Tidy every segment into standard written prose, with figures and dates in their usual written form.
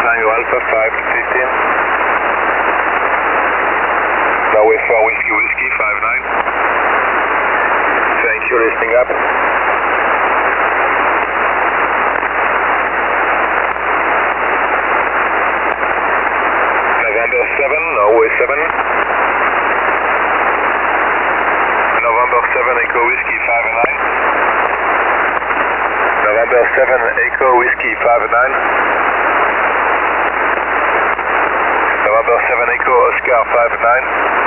Tango Alpha 5 to 15. Runway 4 Whiskey Whiskey 59. Thank you, listening up. November 7, Norway 7. November 7 Echo Whiskey 59. November 7 Echo Whiskey 59. November 7 Echo Oscar 59.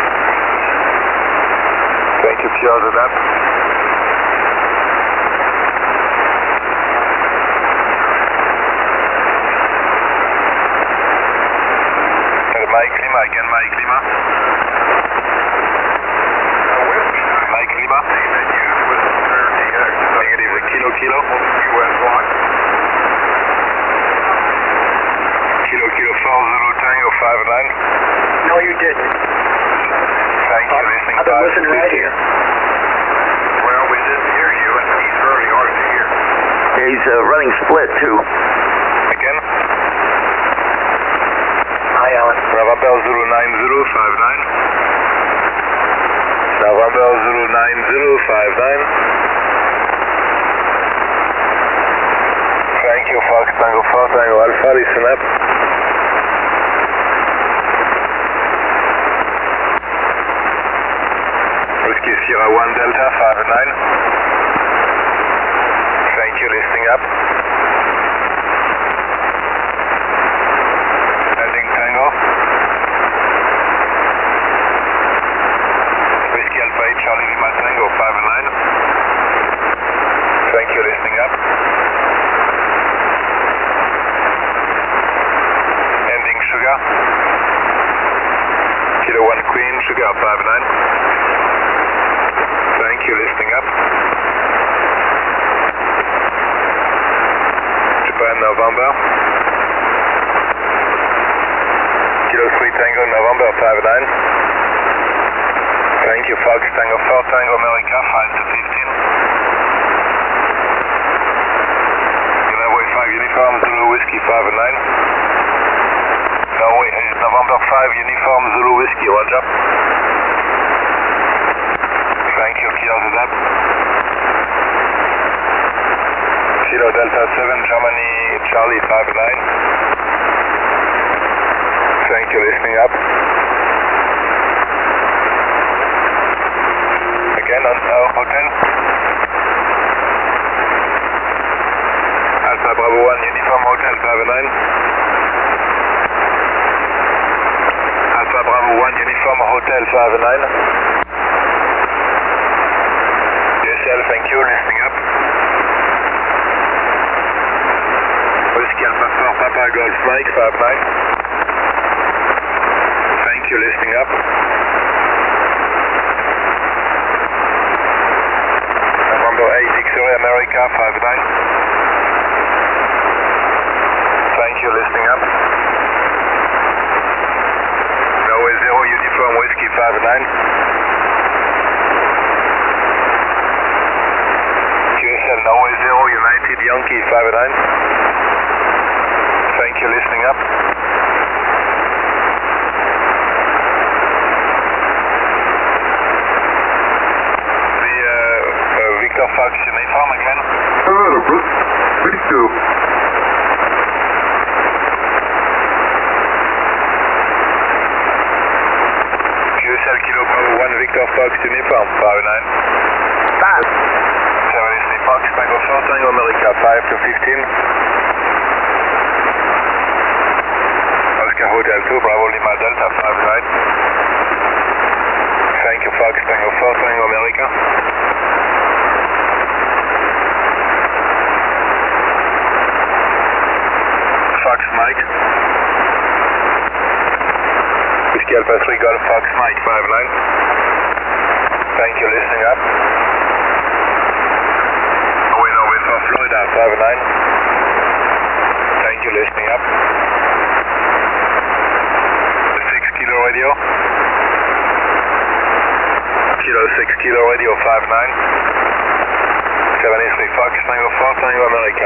Thank you, Pierre Zadap. Mike Lima, again Mike Lima. Mike Lima. Negative, Kilo Kilo. Kilo Kilo 40 Tango 59. No, you didn't. Thank you, listening. I've been listening right here. Well, we didn't hear you, and he's very hard to hear. Yeah, he's running split, too. Again. Hi, Alan. November Zulu 9059. November Zulu 9059. Thank you, Fox Tango 4 Tango Alpha, listen up. Whiskey Sierra 1 Delta 59. Thank you, listening up. Heading Tango. Whiskey Alpha 8 Charlie Lima Tango 59. Thank you, listening up. Ending Sugar. Kilo 1 Queen Sugar 59. Thank you, listening up. Japan November. Kilo 3 Tango November 59. Thank you, Fox Tango 4 Tango America 5 to 15. Runway 5 Uniform Zulu Whiskey 59. November 5 Uniform Zulu Whiskey, roger. Thank you, Kilo Zadap. Kilo Delta 7 Germany Charlie 59. Thank you, listening up. Again on our hotel. Alpha Bravo 1 Uniform Hotel 59. Alpha Bravo 1 Uniform Hotel 59. DSL, thank you, listening up. Whiskey Alpha 4 Papa Golf Mike 59. Thank you, listening up. November 8 X-Ray America 59. Thank you, listening up. Norway 0 Uniform Whiskey 59. QSL Norway 0 United Yankee 59. Thank you, listening up. Victor Fox Uniform again. Hello, Brooks. Please do. QSL Kilo Bravo 1 Victor Fox Uniform 59. Bye. 73 Fox Tango 4 Tango America 5 to 15. Oscar Hotel 2 Bravo Lima Delta 59. Thank you, Fox Tango 4 Tango America. Fox Mike. Whiskey Alpha 3 Golf Fox Mike 59. Thank you, listening up. Norway for Florida 59. Thank you, listening up. 6 Kilo Radio. Kilo 6 Kilo Radio 59. 73 Fox Tango 4 Tango America.